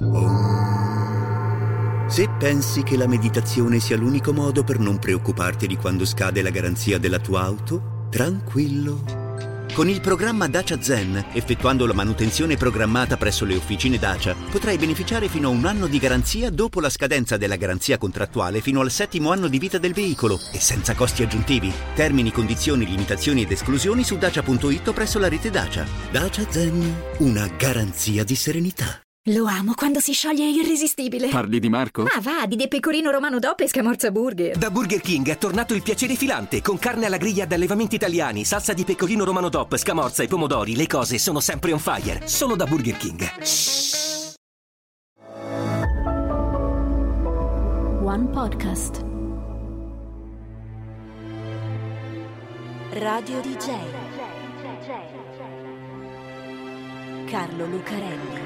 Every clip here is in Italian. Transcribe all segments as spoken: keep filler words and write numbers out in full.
Se pensi che la meditazione sia l'unico modo per non preoccuparti di quando scade la garanzia della tua auto, tranquillo. Con il programma Dacia Zen, effettuando la manutenzione programmata presso le officine Dacia, potrai beneficiare fino a un anno di garanzia dopo la scadenza della garanzia contrattuale fino al settimo anno di vita del veicolo e senza costi aggiuntivi. Termini, condizioni, limitazioni ed esclusioni su dacia punto it o presso la rete Dacia. Dacia Zen, una garanzia di serenità. Lo amo quando si scioglie Irresistibile. Parli di Marco? Ma va, di De Pecorino Romano D O P e Scamorza Burger. Da Burger King è tornato il piacere filante, con carne alla griglia ad allevamenti italiani, salsa di pecorino romano D O P, scamorza e pomodori. Le cose sono sempre on fire, solo da Burger King. Shhh. One Podcast. Radio D J Carlo Lucarelli.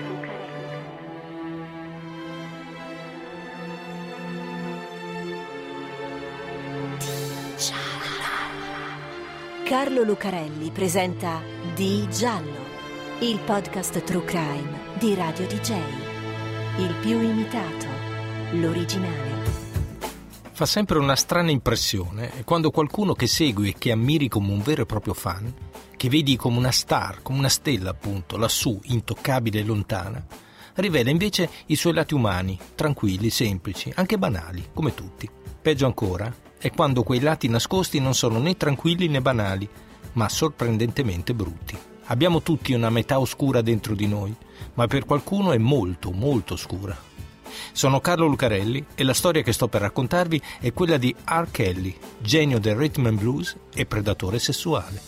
Carlo Lucarelli presenta Di Giallo, il podcast True Crime di Radio D J. Il più imitato, l'originale. Fa sempre una strana impressione quando qualcuno che segui e che ammiri come un vero e proprio fan, che vedi come una star, come una stella appunto, lassù, intoccabile e lontana, rivela invece i suoi lati umani, tranquilli, semplici, anche banali, come tutti. Peggio ancora è quando quei lati nascosti non sono né tranquilli né banali, ma sorprendentemente brutti. Abbiamo tutti una metà oscura dentro di noi, ma per qualcuno è molto, molto oscura. Sono Carlo Lucarelli e la storia che sto per raccontarvi è quella di R. Kelly, genio del rhythm and blues e predatore sessuale.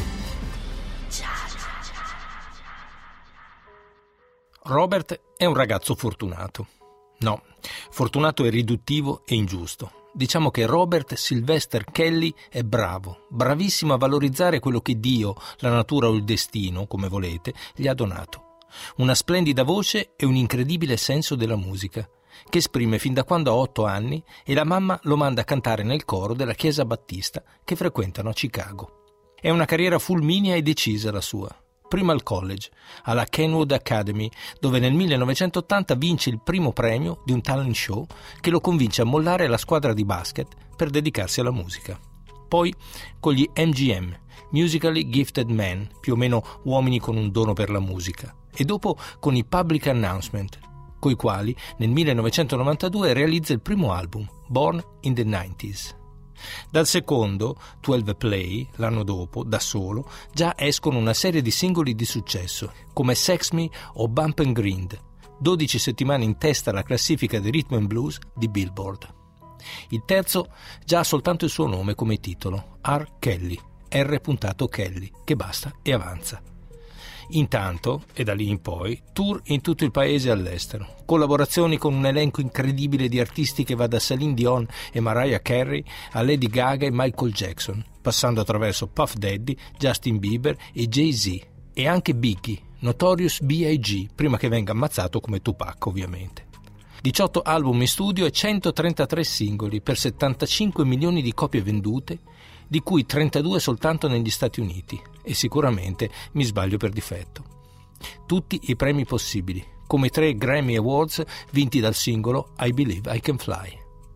Robert è un ragazzo fortunato. No, fortunato è riduttivo e ingiusto. Diciamo che Robert Sylvester Kelly è bravo, bravissimo a valorizzare quello che Dio, la natura o il destino, come volete, gli ha donato. Una splendida voce e un incredibile senso della musica, che esprime fin da quando ha otto anni e la mamma lo manda a cantare nel coro della chiesa battista che frequentano a Chicago. È una carriera fulminea e decisa la sua. Prima al college, alla Kenwood Academy, dove nel millenovecentottanta vince il primo premio di un talent show che lo convince a mollare la squadra di basket per dedicarsi alla musica. Poi con gli M G M, Musically Gifted Men, più o meno uomini con un dono per la musica, e dopo con i Public Announcement, coi quali nel millenovecentonovantadue realizza il primo album, Born in the nineties. Dal secondo, twelve Play, l'anno dopo, da solo, già escono una serie di singoli di successo, come Sex Me o Bump and Grind, dodici settimane in testa alla classifica di Rhythm and Blues di Billboard. Il terzo già ha soltanto il suo nome come titolo, R. Kelly, R. Kelly, che basta e avanza. Intanto, e da lì in poi, tour in tutto il paese e all'estero, collaborazioni con un elenco incredibile di artisti che va da Celine Dion e Mariah Carey a Lady Gaga e Michael Jackson, passando attraverso Puff Daddy, Justin Bieber e Jay-Z, e anche Biggie, Notorious B I G, prima che venga ammazzato come Tupac ovviamente. diciotto album in studio e centotrentatré singoli per settantacinque milioni di copie vendute, di cui trentadue soltanto negli Stati Uniti, e sicuramente mi sbaglio per difetto. Tutti i premi possibili, come i tre Grammy Awards vinti dal singolo I Believe I Can Fly.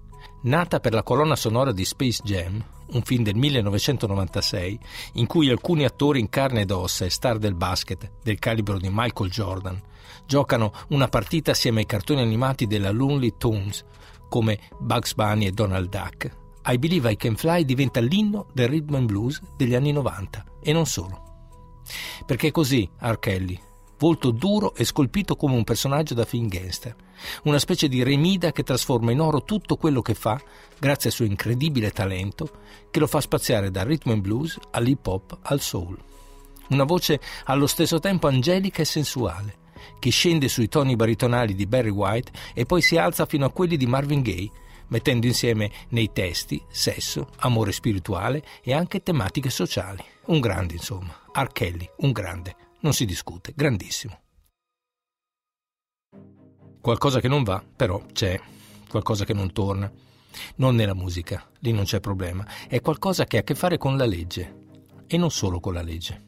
Nata per la colonna sonora di Space Jam, un film del millenovecentonovantasei, in cui alcuni attori in carne ed ossa e star del basket, del calibro di Michael Jordan, giocano una partita assieme ai cartoni animati della Looney Tunes, come Bugs Bunny e Donald Duck, I Believe I Can Fly diventa l'inno del rhythm and blues degli anni novanta, e non solo. Perché è così R. Kelly, volto duro e scolpito come un personaggio da film gangster, una specie di Remida che trasforma in oro tutto quello che fa grazie al suo incredibile talento che lo fa spaziare dal rhythm and blues all'hip hop al soul. Una voce allo stesso tempo angelica e sensuale, che scende sui toni baritonali di Barry White e poi si alza fino a quelli di Marvin Gaye, mettendo insieme nei testi sesso, amore spirituale e anche tematiche sociali. Un grande, insomma. R. Kelly, un grande. Non si discute, grandissimo. Qualcosa che non va, però c'è. Qualcosa che non torna. Non nella musica, lì non c'è problema. È qualcosa che ha a che fare con la legge. E non solo con la legge.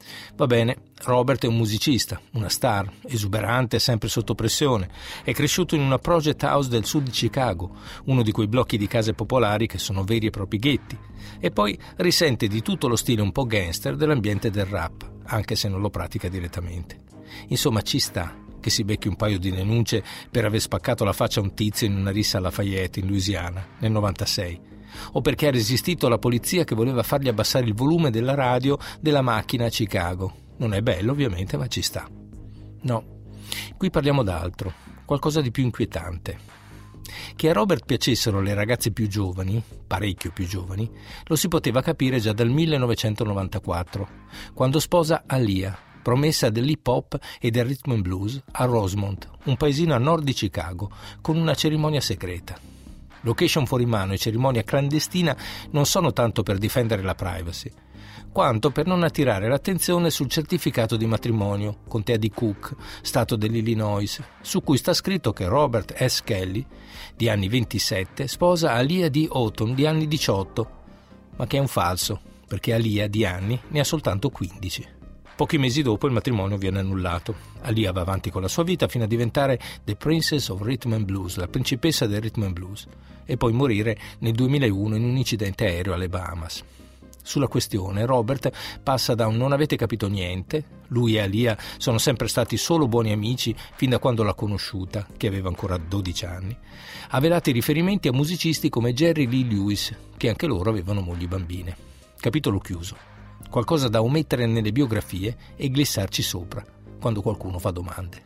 Va bene, Robert è un musicista, una star, esuberante e sempre sotto pressione. È cresciuto in una project house del sud di Chicago, uno di quei blocchi di case popolari che sono veri e propri ghetti, e poi risente di tutto lo stile un po' gangster dell'ambiente del rap, anche se non lo pratica direttamente. Insomma, ci sta che si becchi un paio di denunce per aver spaccato la faccia a un tizio in una rissa a Lafayette, in Louisiana, nel novantasei, o perché ha resistito alla polizia che voleva fargli abbassare il volume della radio della macchina a Chicago. Non è bello, ovviamente, ma ci sta. No, qui parliamo d'altro, qualcosa di più inquietante. Che a Robert piacessero le ragazze più giovani, parecchio più giovani, lo si poteva capire già dal millenovecentonovantaquattro, quando sposa Aaliyah, promessa dell'hip hop e del rhythm and blues, a Rosemont, un paesino a nord di Chicago, con una cerimonia segreta. Location fuori mano e cerimonia clandestina non sono tanto per difendere la privacy, quanto per non attirare l'attenzione sul certificato di matrimonio, contea di Cook, stato dell'Illinois, su cui sta scritto che Robert S. Kelly, di anni ventisette, sposa Aaliyah D. Houghton, di anni diciotto, ma che è un falso, perché Aaliyah di anni ne ha soltanto quindici. Pochi mesi dopo il matrimonio viene annullato. Aaliyah va avanti con la sua vita fino a diventare The Princess of Rhythm and Blues, la principessa del rhythm and blues, e poi morire nel duemilauno in un incidente aereo alle Bahamas. Sulla questione Robert passa da un non avete capito niente, lui e Aaliyah sono sempre stati solo buoni amici fin da quando l'ha conosciuta, che aveva ancora dodici anni, a velati riferimenti a musicisti come Jerry Lee Lewis, che anche loro avevano mogli bambine. Capitolo chiuso. Qualcosa da omettere nelle biografie e glissarci sopra quando qualcuno fa domande.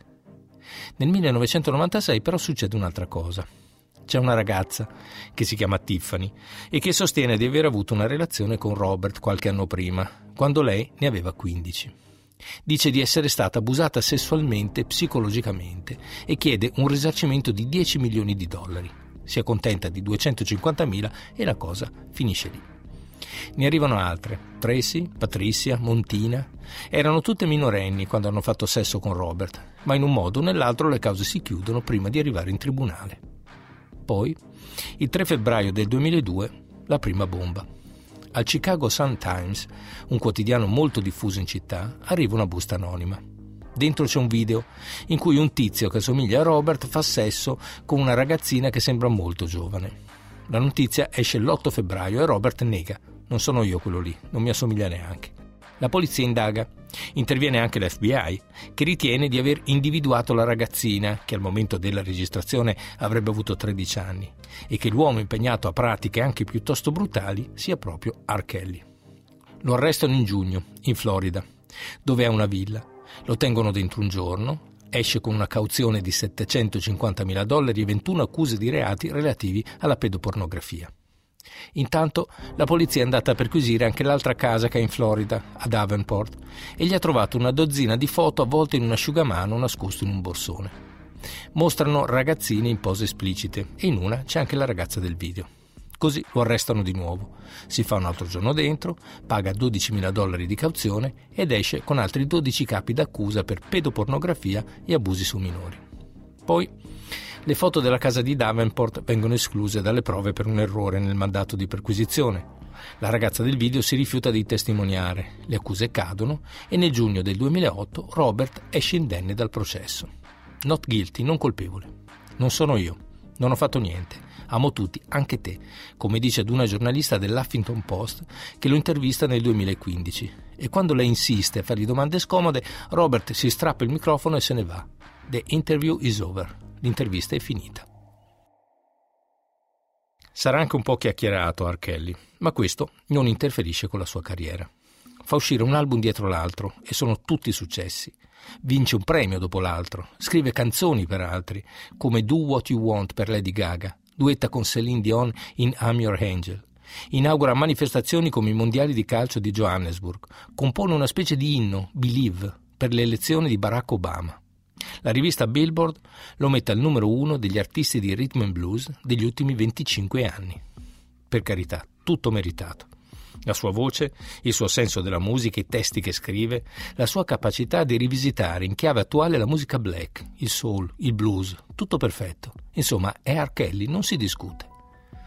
Nel millenovecentonovantasei però succede un'altra cosa. C'è una ragazza che si chiama Tiffany e che sostiene di aver avuto una relazione con Robert qualche anno prima, quando lei ne aveva quindici. Dice di essere stata abusata sessualmente e psicologicamente e chiede un risarcimento di dieci milioni di dollari. Si accontenta di duecentocinquantamila e la cosa finisce lì. Ne arrivano altre, Tracy, Patricia, Montina. Erano tutte minorenni quando hanno fatto sesso con Robert, ma in un modo o nell'altro le cause si chiudono prima di arrivare in tribunale. Poi, il tre febbraio del duemiladue, la prima bomba. Al Chicago Sun-Times, un quotidiano molto diffuso in città, arriva una busta anonima. Dentro c'è un video in cui un tizio che somiglia a Robert fa sesso con una ragazzina che sembra molto giovane. La notizia esce l'otto febbraio e Robert nega. Non sono io quello lì, non mi assomiglia neanche. La polizia indaga. Interviene anche l'F B I, che ritiene di aver individuato la ragazzina, che al momento della registrazione avrebbe avuto tredici anni, e che l'uomo impegnato a pratiche anche piuttosto brutali sia proprio R. Kelly. Lo arrestano in giugno, in Florida, dove ha una villa. Lo tengono dentro un giorno. Esce con una cauzione di settecentocinquantamila dollari e ventuno accuse di reati relativi alla pedopornografia. Intanto la polizia è andata a perquisire anche l'altra casa che è in Florida, a Davenport, e gli ha trovato una dozzina di foto avvolte in un asciugamano nascosto in un borsone. Mostrano ragazzine in pose esplicite e in una c'è anche la ragazza del video. Così lo arrestano di nuovo, si fa un altro giorno dentro, paga dodicimila dollari di cauzione ed esce con altri dodici capi d'accusa per pedopornografia e abusi su minori. Poi le foto della casa di Davenport vengono escluse dalle prove per un errore nel mandato di perquisizione. La ragazza del video si rifiuta di testimoniare, le accuse cadono e nel giugno del duemilaotto Robert esce indenne dal processo. Not guilty, non colpevole. Non sono io, non ho fatto niente. Amo tutti, anche te, come dice ad una giornalista dell'Huffington Post che lo intervista nel duemilaquindici. E quando lei insiste a fargli domande scomode, Robert si strappa il microfono e se ne va. The interview is over. L'intervista è finita. Sarà anche un po' chiacchierato R. Kelly, ma questo non interferisce con la sua carriera. Fa uscire un album dietro l'altro e sono tutti successi. Vince un premio dopo l'altro, scrive canzoni per altri, come Do What You Want per Lady Gaga, duetta con Celine Dion in I'm Your Angel, inaugura manifestazioni come i mondiali di calcio di Johannesburg, compone una specie di inno, Believe, per le elezioni di Barack Obama. La rivista Billboard lo mette al numero uno degli artisti di rhythm and blues degli ultimi venticinque anni. Per carità, tutto meritato. La sua voce, il suo senso della musica, i testi che scrive, la sua capacità di rivisitare in chiave attuale la musica black, il soul, il blues, tutto perfetto. Insomma, è R. Kelly, non si discute.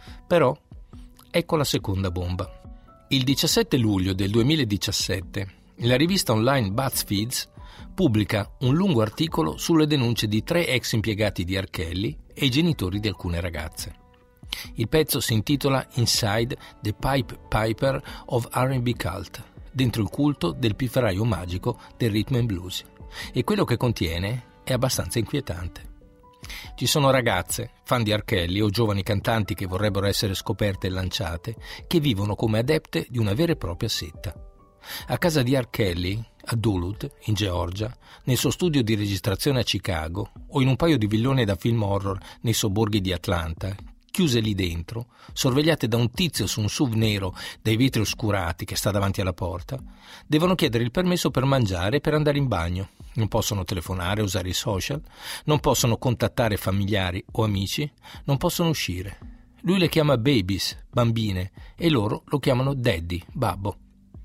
Però, ecco la seconda bomba. Il diciassette luglio del duemiladiciassette, La rivista online BuzzFeed pubblica un lungo articolo sulle denunce di tre ex impiegati di R. Kelly e i genitori di alcune ragazze. Il pezzo si intitola Inside the Pipe Piper of R and B Cult, dentro il culto del pifferaio magico del rhythm and blues, e quello che contiene è abbastanza inquietante. Ci sono ragazze, fan di R. Kelly o giovani cantanti che vorrebbero essere scoperte e lanciate, che vivono come adepte di una vera e propria setta. A casa di R. Kelly, a Duluth, in Georgia, nel suo studio di registrazione a Chicago o in un paio di villone da film horror nei sobborghi di Atlanta, chiuse lì dentro, sorvegliate da un tizio su un S U V nero dai vetri oscurati che sta davanti alla porta, devono chiedere il permesso per mangiare e per andare in bagno. Non possono telefonare, usare i social, non possono contattare familiari o amici, non possono uscire. Lui le chiama babies, bambine, e loro lo chiamano daddy, babbo.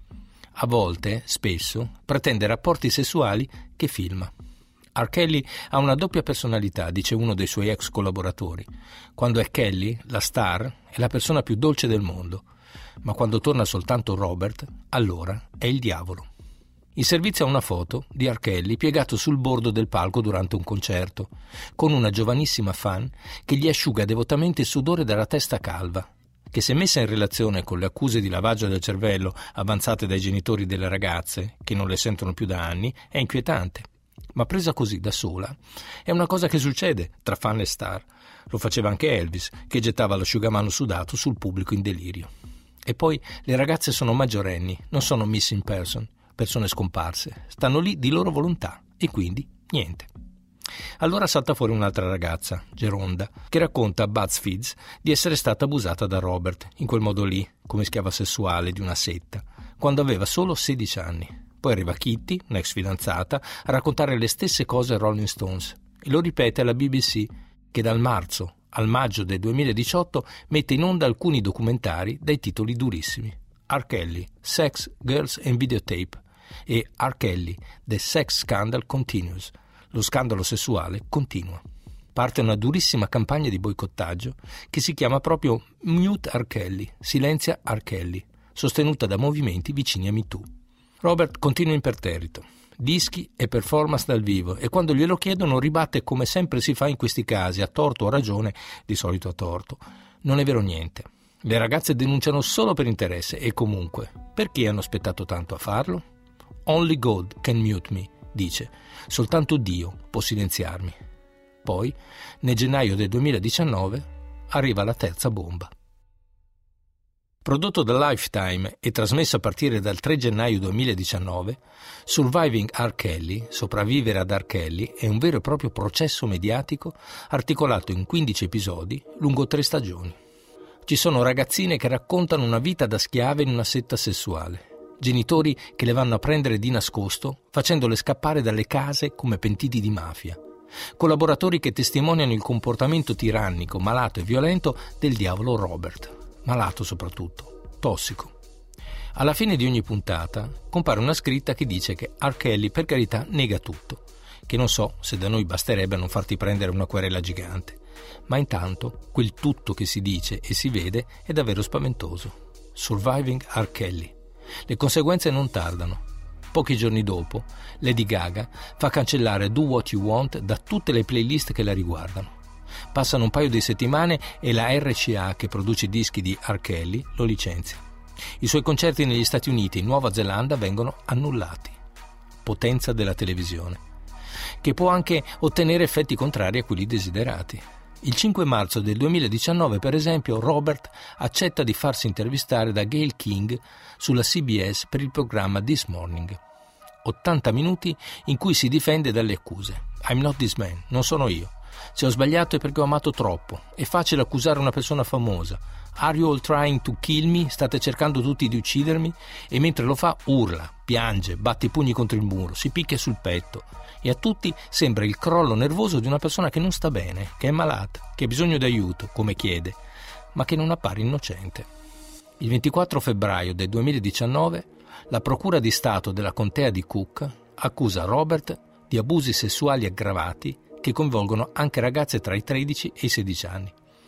A volte, spesso, pretende rapporti sessuali che filma. R. Kelly ha una doppia personalità, dice uno dei suoi ex collaboratori. Quando è Kelly, la star, è la persona più dolce del mondo, ma quando torna soltanto Robert, allora è il diavolo. Il servizio ha una foto di R. Kelly piegato sul bordo del palco durante un concerto, con una giovanissima fan che gli asciuga devotamente il sudore dalla testa calva, che se messa in relazione con le accuse di lavaggio del cervello avanzate dai genitori delle ragazze, che non le sentono più da anni, è inquietante. Ma presa così da sola è una cosa che succede tra fan e star. Lo faceva anche Elvis, che gettava l'asciugamano sudato sul pubblico in delirio. E poi le ragazze sono maggiorenni, non sono missing person, persone scomparse, stanno lì di loro volontà e quindi niente. Allora salta fuori un'altra ragazza, Geronda, che racconta a BuzzFeed di essere stata abusata da Robert, in quel modo lì, come schiava sessuale di una setta, quando aveva solo sedici anni. Poi arriva Kitty, un'ex fidanzata, a raccontare le stesse cose ai Rolling Stones e lo ripete alla B B C, che dal marzo al maggio del duemiladiciotto mette in onda alcuni documentari dai titoli durissimi: R. Kelly, Sex, Girls and Videotape e R. Kelly, The Sex Scandal Continues, lo scandalo sessuale continua. Parte una durissima campagna di boicottaggio che si chiama proprio Mute R. Kelly, Silenzia R. Kelly, sostenuta da movimenti vicini a Me Too. Robert continua imperterrito, dischi e performance dal vivo, e quando glielo chiedono ribatte come sempre si fa in questi casi, a torto o a ragione, di solito a torto. Non è vero niente. Le ragazze denunciano solo per interesse e comunque, perché hanno aspettato tanto a farlo? Only God can mute me, dice, soltanto Dio può silenziarmi. Poi, nel gennaio del duemiladiciannove, arriva la terza bomba. Prodotto da Lifetime e trasmesso a partire dal tre gennaio duemiladiciannove, Surviving R. Kelly, sopravvivere ad R. Kelly, è un vero e proprio processo mediatico articolato in quindici episodi lungo tre stagioni. Ci sono ragazzine che raccontano una vita da schiave in una setta sessuale, genitori che le vanno a prendere di nascosto facendole scappare dalle case come pentiti di mafia, collaboratori che testimoniano il comportamento tirannico, malato e violento del diavolo Robert. Malato soprattutto, tossico. Alla fine di ogni puntata compare una scritta che dice che R. Kelly per carità nega tutto, che non so se da noi basterebbe a non farti prendere una querela gigante, ma intanto quel tutto che si dice e si vede è davvero spaventoso. Surviving R. Kelly. Le conseguenze non tardano. Pochi giorni dopo, Lady Gaga fa cancellare Do What You Want da tutte le playlist che la riguardano. Passano un paio di settimane e la R C A, che produce dischi di R. Kelly, lo licenzia. I suoi concerti negli Stati Uniti e in Nuova Zelanda vengono annullati. Potenza della televisione, che può anche ottenere effetti contrari a quelli desiderati. Il cinque marzo del duemiladiciannove, per esempio, Robert accetta di farsi intervistare da Gayle King sulla C B S per il programma This Morning. ottanta minuti in cui si difende dalle accuse. I'm not this man, non sono io. Se ho sbagliato è perché ho amato troppo. È facile accusare una persona famosa. Are you all trying to kill me? State cercando tutti di uccidermi? E mentre lo fa urla, piange, batte i pugni contro il muro, si picchia sul petto. E a tutti sembra il crollo nervoso di una persona che non sta bene, che è malata, che ha bisogno di aiuto, come chiede, ma che non appare innocente. Il ventiquattro febbraio del duemiladiciannove la Procura di Stato della Contea di Cook accusa Robert di abusi sessuali aggravati che coinvolgono anche ragazze tra i tredici e i sedici anni.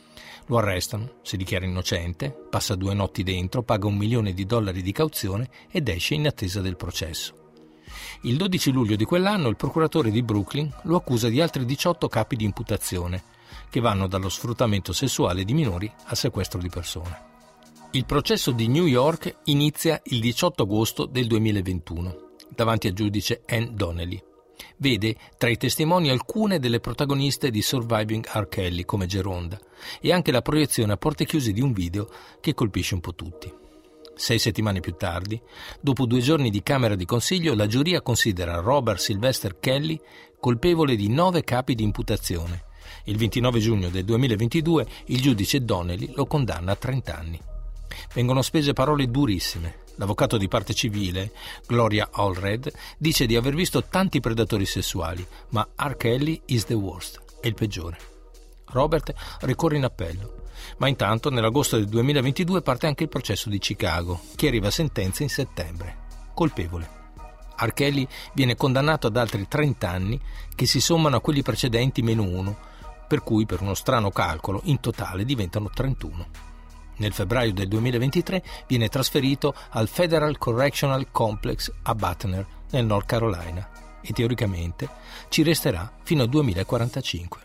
Lo arrestano, si dichiara innocente, passa due notti dentro, paga un milione di dollari di cauzione ed esce in attesa del processo. Il dodici luglio di quell'anno il procuratore di Brooklyn lo accusa di altri diciotto capi di imputazione, che vanno dallo sfruttamento sessuale di minori al sequestro di persone. Il processo di New York inizia il diciotto agosto del duemilaventuno, davanti al giudice Ann Donnelly. Vede tra i testimoni alcune delle protagoniste di Surviving R. Kelly come Geronda e anche la proiezione a porte chiuse di un video che colpisce un po' tutti. Sei settimane più tardi, dopo due giorni di Camera di Consiglio, la giuria considera Robert Sylvester Kelly colpevole di nove capi di imputazione. Il ventinove giugno del duemilaventidue il giudice Donnelly lo condanna a trenta anni. Vengono spese parole durissime. L'avvocato di parte civile, Gloria Allred, dice di aver visto tanti predatori sessuali, ma R. Kelly is the worst, è il peggiore. Robert ricorre in appello, ma intanto nell'agosto del duemilaventidue parte anche il processo di Chicago, che arriva a sentenza in settembre. Colpevole. R. Kelly viene condannato ad altri trenta anni che si sommano a quelli precedenti meno uno, per cui per uno strano calcolo in totale diventano trentuno. Nel febbraio del duemilaventitré viene trasferito al Federal Correctional Complex a Butner, nel North Carolina, e teoricamente ci resterà fino al duemilaquarantacinque.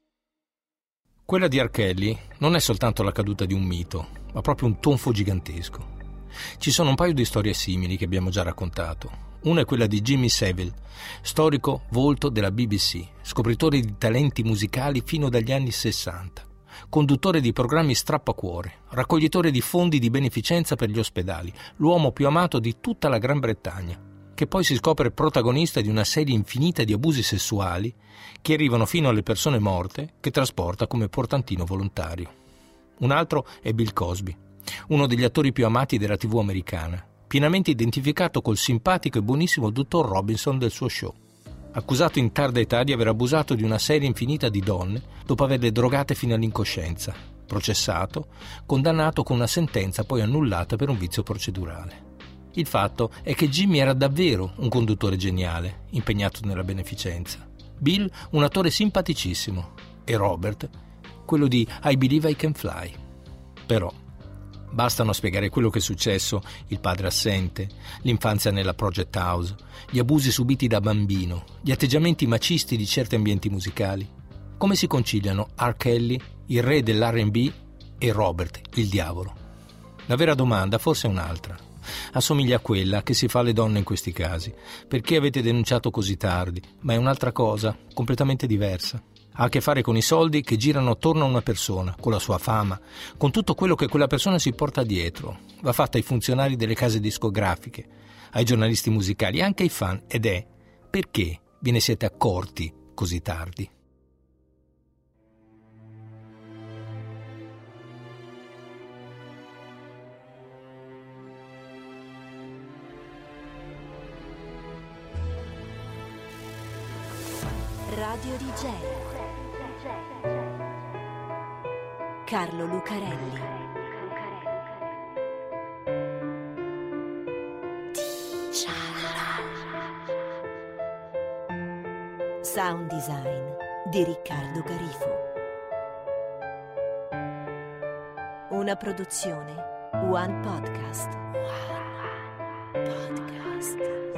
Quella di R. Kelly non è soltanto la caduta di un mito, ma proprio un tonfo gigantesco. Ci sono un paio di storie simili che abbiamo già raccontato. Una è quella di Jimmy Savile, storico volto della B B C, scopritore di talenti musicali fino dagli anni sessanta. Conduttore di programmi strappacuore, raccoglitore di fondi di beneficenza per gli ospedali, l'uomo più amato di tutta la Gran Bretagna, che poi si scopre protagonista di una serie infinita di abusi sessuali che arrivano fino alle persone morte che trasporta come portantino volontario. Un altro è Bill Cosby, uno degli attori più amati della tivù americana, pienamente identificato col simpatico e buonissimo dottor Robinson del suo show. Accusato in tarda età di aver abusato di una serie infinita di donne dopo averle drogate fino all'incoscienza, processato, condannato con una sentenza poi annullata per un vizio procedurale. Il fatto è che Jimmy era davvero un conduttore geniale, impegnato nella beneficenza. Bill un attore simpaticissimo e Robert quello di I Believe I Can Fly. Però bastano a spiegare quello che è successo, il padre assente, l'infanzia nella Project House, gli abusi subiti da bambino, gli atteggiamenti macisti di certi ambienti musicali. Come si conciliano R. Kelly, il re dell'R and B, e Robert, il diavolo? La vera domanda forse è un'altra. Assomiglia a quella che si fa alle donne in questi casi. Perché avete denunciato così tardi? Ma è un'altra cosa, completamente diversa. Ha a che fare con i soldi che girano attorno a una persona, con la sua fama, con tutto quello che quella persona si porta dietro. Va fatta ai funzionari delle case discografiche, ai giornalisti musicali, anche ai fan, ed è perché ve ne siete accorti così tardi. Radio D J Carlo Lucarelli. Sound design di Riccardo Garifo. Una produzione One Podcast. One Podcast.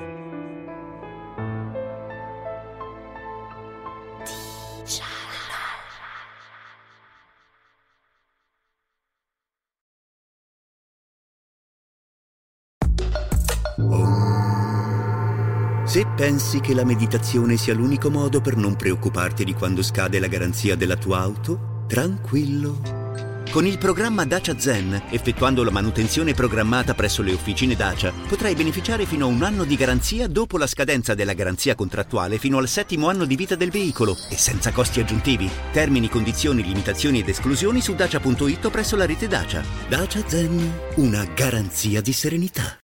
Se pensi che la meditazione sia l'unico modo per non preoccuparti di quando scade la garanzia della tua auto, tranquillo. Con il programma Dacia Zen, effettuando la manutenzione programmata presso le officine Dacia, potrai beneficiare fino a un anno di garanzia dopo la scadenza della garanzia contrattuale fino al settimo anno di vita del veicolo e senza costi aggiuntivi. Termini, condizioni, limitazioni ed esclusioni su dacia punto it o presso la rete Dacia. Dacia Zen, una garanzia di serenità.